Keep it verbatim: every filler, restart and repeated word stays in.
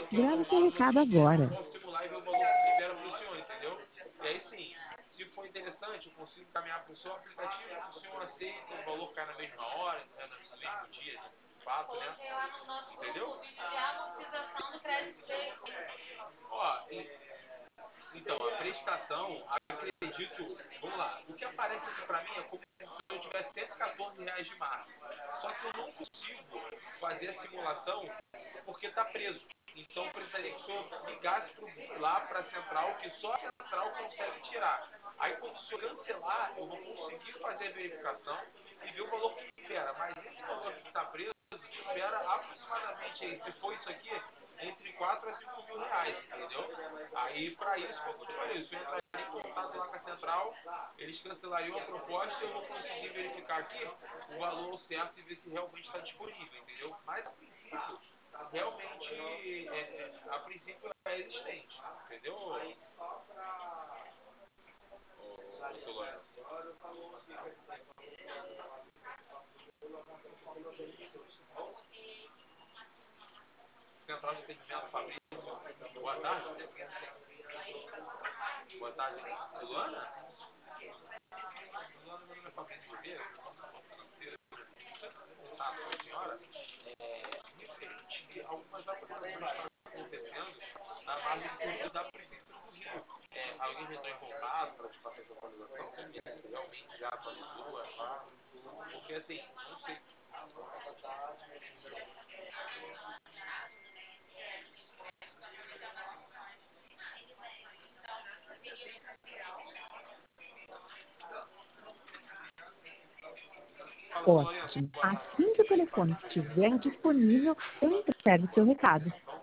Grave seu recado agora. Vão simular e ver o valor que libera para o senhor, entendeu? E aí sim, se for interessante, eu consigo encaminhar para o seu aplicativo, o senhor aceita, o valor cai na mesma hora, né, no mesmo dia, de fato, né? Entendeu? Ó, então, a prestação, acredito, vamos lá, o que aparece aqui para mim é como se eu tivesse cento e quatorze reais de margem. Só que eu não consigo fazer a simulação porque está preso. Então eu precisaria que o senhor ligasse pro, lá para a central, que só a central consegue tirar. Aí quando o senhor cancelar, eu vou conseguir fazer a verificação e ver o valor que libera. Mas esse valor que está preso libera aproximadamente, se for isso aqui, entre quatro a cinco mil reais, entendeu? Aí para isso, como eu te falei, o senhor entraria em contato lá com a central, eles cancelariam a proposta e eu vou conseguir verificar aqui o valor certo e ver se realmente está disponível, entendeu? Mas a princípio, realmente, é, é, a princípio é existente, entendeu? Ô, seu Lourenço. Central de Atendimento Fabrício. Boa tarde. Boa tarde. Luana? Luana, meu nome é Fabrício Ribeiro, financeiro. Tá, com a senhora, é, referente a algumas atualizações que estão acontecendo na margem de curso da Prefeitura do Rio. É, alguém já entrou em contato para te passar essa atualização? Se realmente já atualizou, é fato. Porque assim, não sei. Fala, seu Lourenço. Ótimo. Boa tarde. Assim que o telefone estiver disponível, eu entrego o seu recado.